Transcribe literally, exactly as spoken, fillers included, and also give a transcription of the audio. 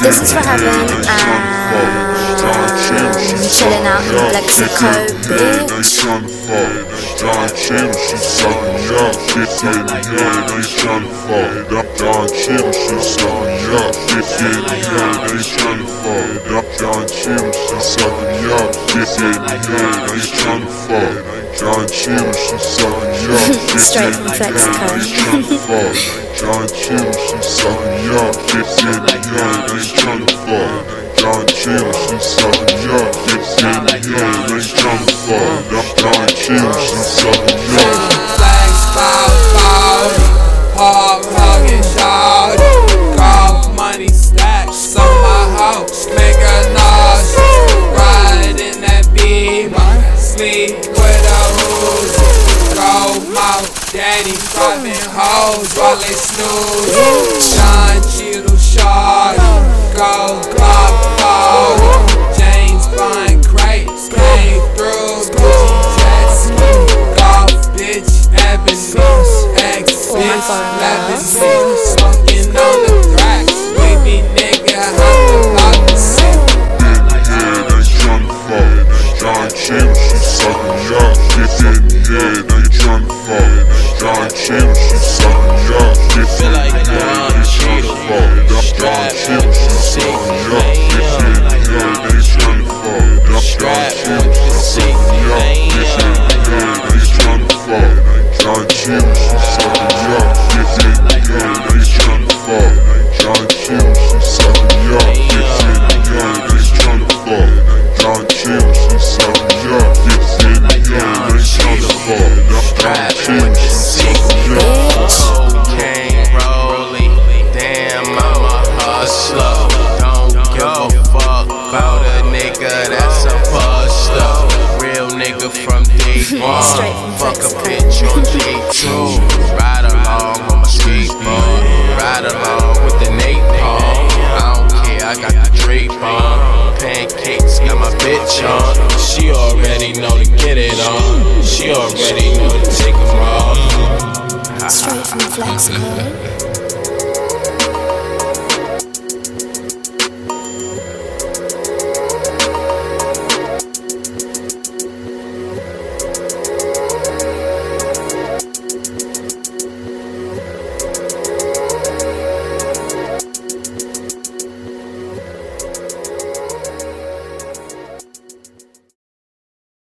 This is for Heaven and chilling out in Mexico, bitch. John Cheadle, she sucking me up. Get in the head, they tryna fuck. Up John Cheadle, she sucking me up. Get in the head, they tryna fuck. Up John Cheadle, she sucking me up. Get in the head, they tryna fuck. John Cheadle, she sucking me up. Straight from Mexico. John Cheadle, she sucking me up. Get in the head, they tryna fuck. John Cheadle, she sucking me up. Get in the head, they tryna fuck. Up John Cheadle, she sucking me up. Flags, bow, bow, hog, hugging, shawty. Golf money stacks on my house, make a noise. Ride in that beamer, sleep with a Uzi. Gold mouth, daddy dropping hoes while they snooze. John Cheadle, shawty, gold clock, body. James Bond crates came through, Gucci jets. Golf bitch, Ebony, ex bitch, Lebanon. Smoking on the tracks, baby nigga, I'm about to sing. Yeah, they tryna fuck. John Cheadle, she sucking me up. Get in the head, they tryna fuck. John Cheadle, she sucking me up. Get in the head, they tryna fuck. John Cheadle, she sucking me up. Get in the head, they tryna fuck. John Cheadle, she sucking me up. Get in the head, they tryna fuck. John Cheadle, she sucking me up. Get in the head, they tryna fuck. John Cheadle, she sucking me up. Get in the head, they tryna fuck. John Cheadle, she sucking me up. Get in the head, they tryna fuck. John Cheadle, she sucking me up. Cocaine rolling, damn, I'm a hustler. Don't give a fuck about a nigga that's a buster. Real nigga from day one. Fuck a bitch on day two. Ride along on my skateboard. Ride along with the napalm. I don't care, I got the drape on. Pancakes, got my bitch on. She already know to get it on. She already know to take them off. Straight from Mexico.